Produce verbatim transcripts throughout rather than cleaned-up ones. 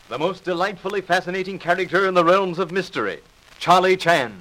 The most delightfully fascinating character in the realms of mystery, Charlie Chan.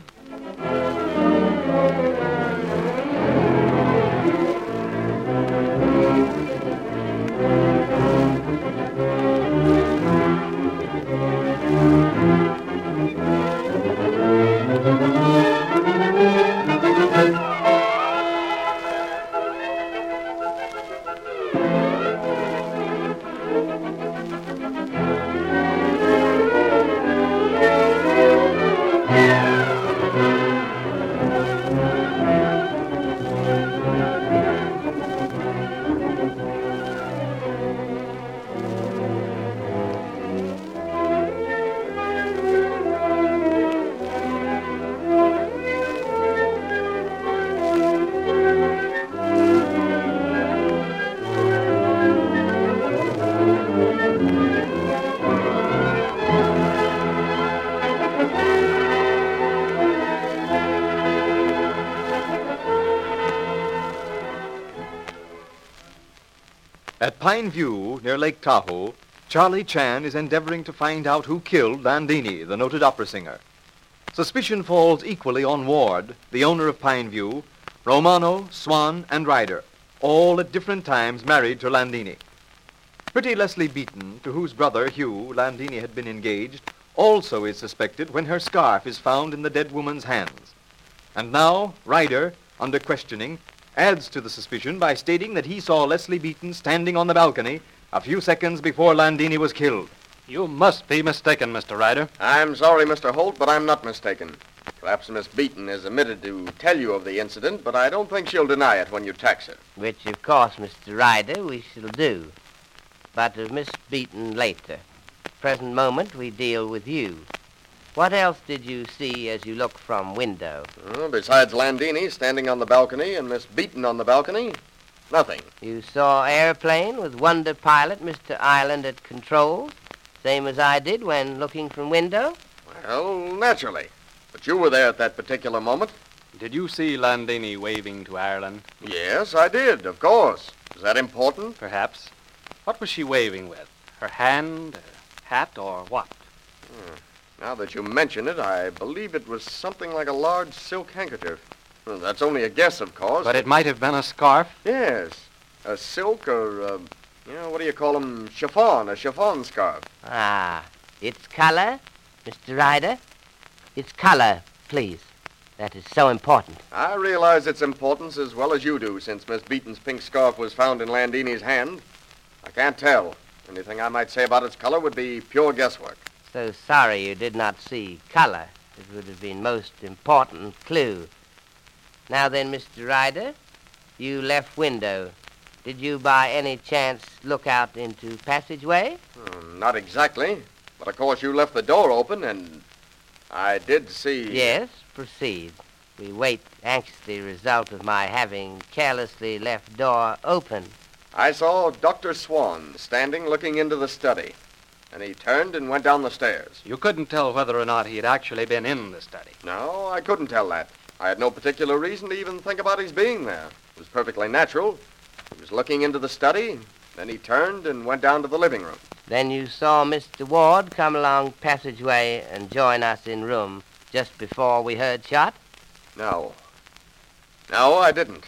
At Pine View, near Lake Tahoe, Charlie Chan is endeavoring to find out who killed Landini, the noted opera singer. Suspicion falls equally on Ward, the owner of Pine View, Romano, Swan, and Ryder, all at different times married to Landini. Pretty Leslie Beaton, to whose brother, Hugh, Landini had been engaged, also is suspected when her scarf is found in the dead woman's hands. And now, Ryder, under questioning, adds to the suspicion by stating that he saw Leslie Beaton standing on the balcony a few seconds before Landini was killed. You must be mistaken, Mister Ryder. I'm sorry, Mister Holt, but I'm not mistaken. Perhaps Miss Beaton is omitted to tell you of the incident, but I don't think she'll deny it when you tax her. Which, of course, Mister Ryder, we shall do. But of Miss Beaton later. Present moment, we deal with you. What else did you see as you looked from window? Well, besides Landini standing on the balcony and Miss Beaton on the balcony, nothing. You saw airplane with wonder pilot Mister Ireland at controls, same as I did when looking from window? Well, naturally. But you were there at that particular moment. Did you see Landini waving to Ireland? Yes, I did, of course. Is that important? Perhaps. What was she waving with? Her hand, her hat, or what? Hmm. Now that you mention it, I believe it was something like a large silk handkerchief. Well, that's only a guess, of course. But it might have been a scarf? Yes. A silk or, uh, you know, what do you call them? Chiffon, a chiffon scarf. Ah, its color, Mister Ryder? Its color, please. That is so important. I realize its importance as well as you do, since Miss Beaton's pink scarf was found in Landini's hand. I can't tell. Anything I might say about its color would be pure guesswork. So sorry you did not see color. It would have been most important clue. Now then, Mister Ryder, you left window. Did you by any chance look out into passageway? Hmm, not exactly. But of course you left the door open and I did see... Yes, proceed. We wait anxiously result of my having carelessly left door open. I saw Doctor Swan standing looking into the study. And he turned and went down the stairs. You couldn't tell whether or not he had actually been in the study. No, I couldn't tell that. I had no particular reason to even think about his being there. It was perfectly natural. He was looking into the study, then he turned and went down to the living room. Then you saw Mister Ward come along passageway and join us in room just before we heard shot? No. No, I didn't.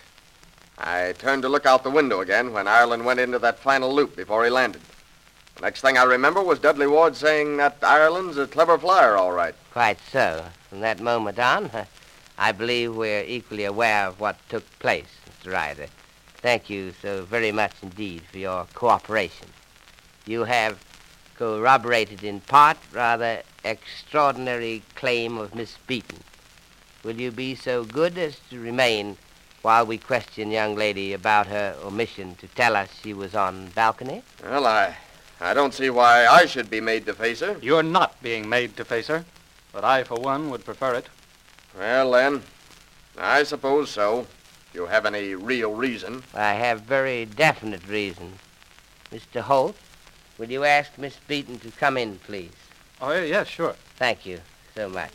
I turned to look out the window again when Ireland went into that final loop before he landed. The next thing I remember was Dudley Ward saying that Ireland's a clever flyer, all right. Quite so. From that moment on, I believe we're equally aware of what took place, Mister Ryder. Thank you so very much indeed for your cooperation. You have corroborated in part rather extraordinary claim of Miss Beaton. Will you be so good as to remain while we question young lady about her omission to tell us she was on balcony? Well, I... I don't see why I should be made to face her. You're not being made to face her, but I, for one, would prefer it. Well, then, I suppose so. If you have any real reason. I have very definite reason. Mister Holt, will you ask Miss Beaton to come in, please? Oh, yeah, yeah, sure. Thank you so much.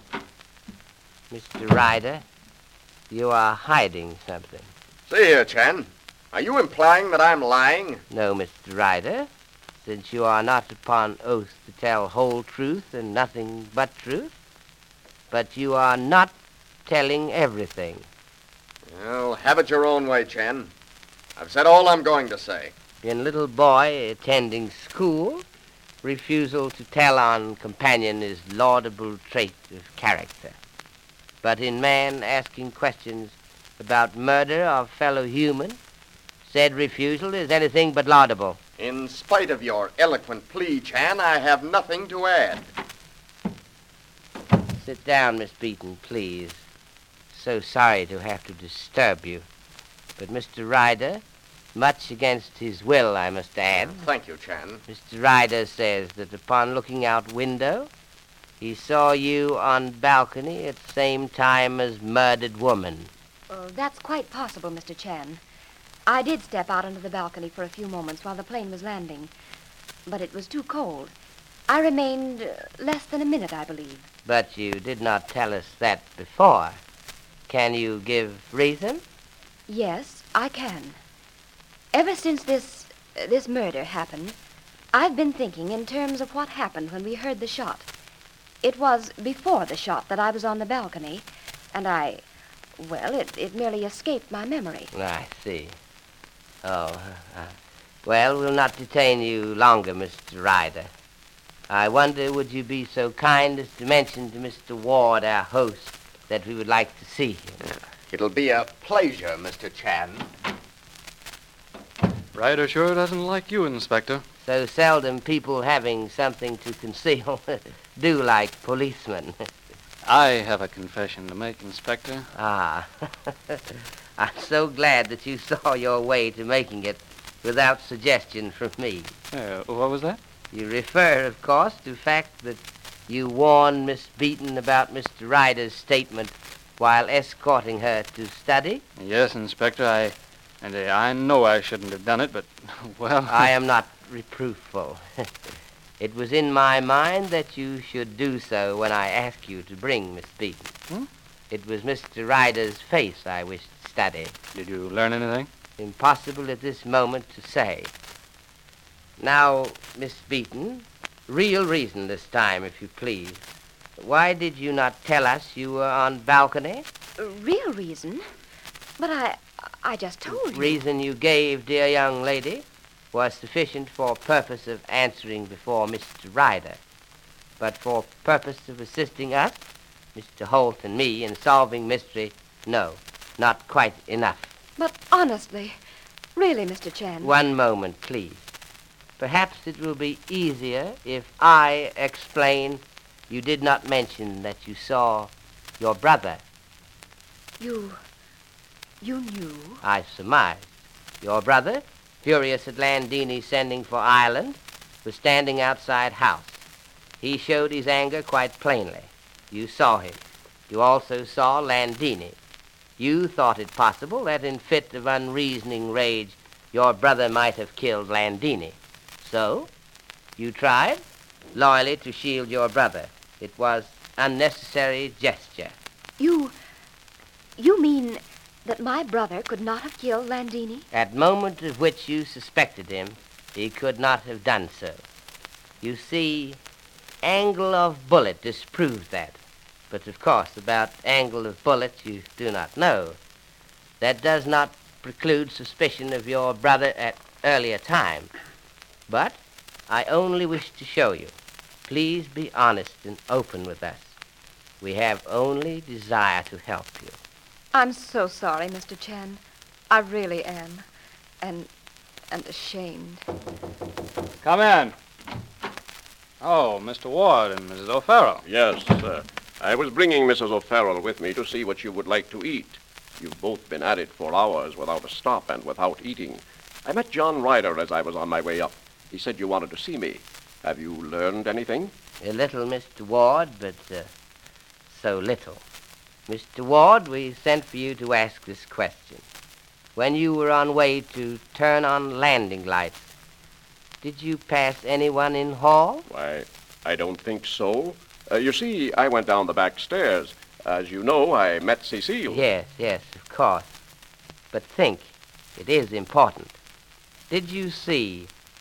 Mister Ryder, you are hiding something. See here, Chan. Are you implying that I'm lying? No, Mister Ryder. since you are not upon oath to tell whole truth and nothing but truth. But you are not telling everything. Well, have it your own way, Chen. I've said all I'm going to say. In little boy attending school, refusal to tell on companion is laudable trait of character. But in man asking questions about murder of fellow human, said refusal is anything but laudable. In spite of your eloquent plea, Chan, I have nothing to add. Sit down, Miss Beaton, please. So sorry to have to disturb you. But Mister Ryder, much against his will, I must add. Thank you, Chan. Mister Ryder says that upon looking out window, he saw you on balcony at the same time as murdered woman. Oh, that's quite possible, Mister Chan. I did step out onto the balcony for a few moments while the plane was landing, but it was too cold. I remained uh, less than a minute, I believe. But you did not tell us that before. Can you give reason? Yes, I can. Ever since this uh, this murder happened, I've been thinking in terms of what happened when we heard the shot. It was before the shot that I was on the balcony, and I, well, it, it merely escaped my memory. I see. Oh, uh, well, we'll not detain you longer, Mister Ryder. I wonder, would you be so kind as to mention to Mister Ward, our host, that we would like to see him? It'll be a pleasure, Mister Chan. Ryder sure doesn't like you, Inspector. So seldom people having something to conceal do like policemen. I have a confession to make, Inspector. Ah, I'm so glad that you saw your way to making it without suggestion from me. Uh, what was that? You refer, of course, to the fact that you warned Miss Beaton about Mister Ryder's statement while escorting her to study? Yes, Inspector, I... And uh, I know I shouldn't have done it, but, well... I am not reproofful. It was in my mind that you should do so when I asked you to bring Miss Beaton. Hmm? It was Mister Ryder's face I wished to study. Did you learn anything? Impossible at this moment to say. Now, Miss Beaton, real reason this time, if you please. Why did you not tell us you were on balcony? A real reason? But I... I just told you. Reason you gave, dear young lady, was sufficient for purpose of answering before Mister Ryder. But for purpose of assisting us, Mister Holt and me, in solving mystery, no, not quite enough. But honestly, really, Mister Chan... One moment, please. Perhaps it will be easier if I explain you did not mention that you saw your brother. You... you knew? I surmised. Your brother, furious at Landini sending for Ireland, was standing outside house. He showed his anger quite plainly. You saw him. You also saw Landini. You thought it possible that in fit of unreasoning rage your brother might have killed Landini. So, you tried, loyally to shield your brother. It was unnecessary gesture. You... you mean that my brother could not have killed Landini? At moment of which you suspected him, he could not have done so. You see, angle of bullet disproved that. But of course, about angle of bullet you do not know. That does not preclude suspicion of your brother at earlier time. But I only wish to show you. Please be honest and open with us. We have only desire to help you. I'm so sorry, Mister Chan. I really am. And... and ashamed. Come in. Oh, Mister Ward and Missus O'Farrell. Yes, sir. I was bringing Missus O'Farrell with me to see what you would like to eat. You've both been at it for hours without a stop and without eating. I met John Ryder as I was on my way up. He said you wanted to see me. Have you learned anything? A little, Mister Ward, but uh, so little. Mister Ward, we sent for you to ask this question. When you were on way to turn on landing lights, did you pass anyone in hall? Why, I don't think so. Uh, you see, I went down the back stairs. As you know, I met Cecile. Yes, yes, of course. But think, it is important. Did you see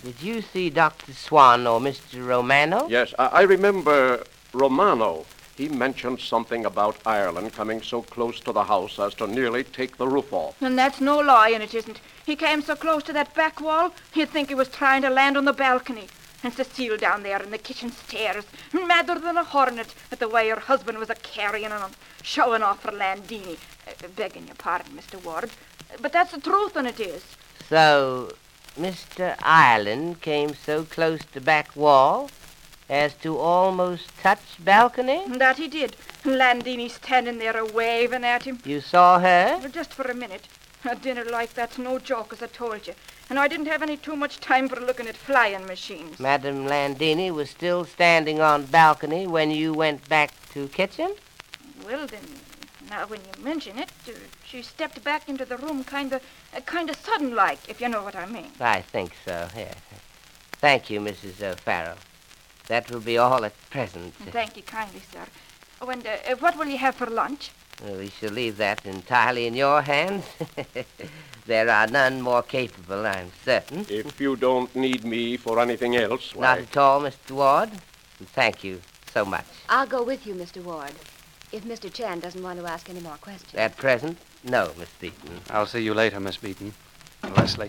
Did you see Doctor Swan or Mister Romano? Yes, I, I remember Romano. He mentioned something about Ireland coming so close to the house as to nearly take the roof off. And that's no lie, and it isn't. He came so close to that back wall, you'd think he was trying to land on the balcony. And Cecile down there in the kitchen stairs, madder than a hornet at the way her husband was a-carrying on, showing off for Landini. Uh, begging your pardon, Mister Ward. But that's the truth, and it is. So, Mister Ireland came so close to back wall as to almost touch balcony? That he did. Landini standing there a-waving at him. You saw her? Well, just for a minute. A dinner like that's no joke, as I told you. And I didn't have any too much time for looking at flying machines. Madame Landini was still standing on balcony when you went back to kitchen? Well, then, now when you mention it, uh, she stepped back into the room kind of uh, kind of sudden-like, if you know what I mean. I think so, yes. Thank you, Missus O'Farrell. That will be all at present. Thank you kindly, sir. Oh, and uh, what will you have for lunch? Well, we shall leave that entirely in your hands. There are none more capable, I'm certain. If you don't need me for anything else, why... Not at all, Mister Ward. Thank you so much. I'll go with you, Mister Ward, if Mister Chan doesn't want to ask any more questions. At present, no, Miss Beaton. I'll see you later, Miss Beaton. Leslie.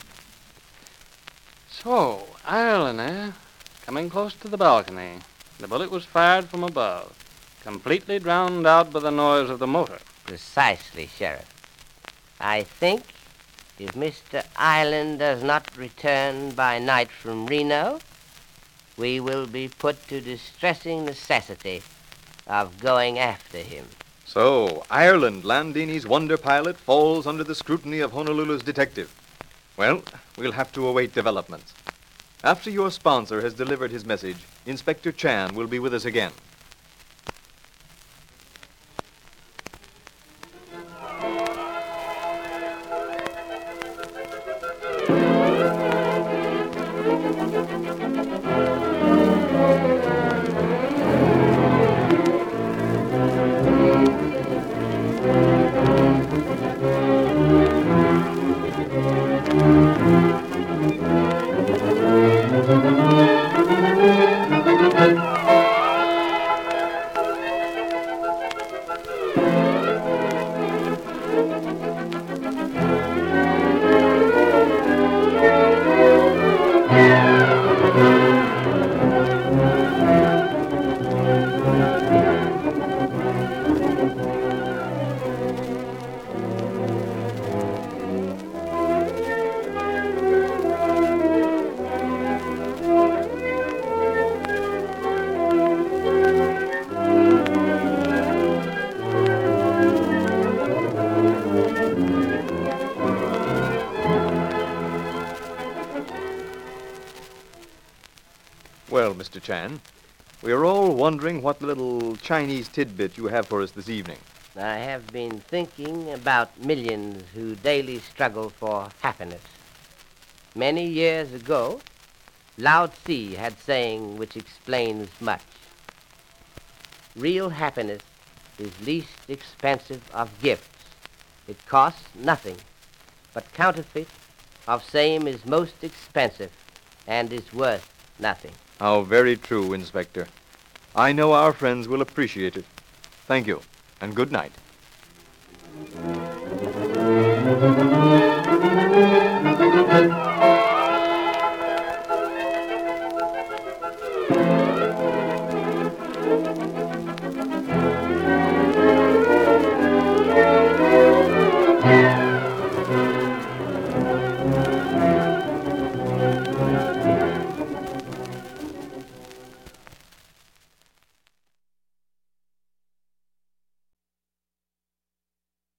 So, Ireland, eh? Coming close to the balcony. The bullet was fired from above, completely drowned out by the noise of the motor. Precisely, Sheriff. I think if Mister Ireland does not return by night from Reno, we will be put to distressing necessity of going after him. So, Ireland, Landini's wonder pilot, falls under the scrutiny of Honolulu's detective. Well, we'll have to await developments. After your sponsor has delivered his message, Inspector Chan will be with us again. Well, Mister Chan, we are all wondering what little Chinese tidbit you have for us this evening. I have been thinking about millions who daily struggle for happiness. Many years ago, Lao Tzu had saying which explains much. Real happiness is least expensive of gifts. It costs nothing, but counterfeit of same is most expensive and is worth nothing. How very true, Inspector. I know our friends will appreciate it. Thank you, and good night.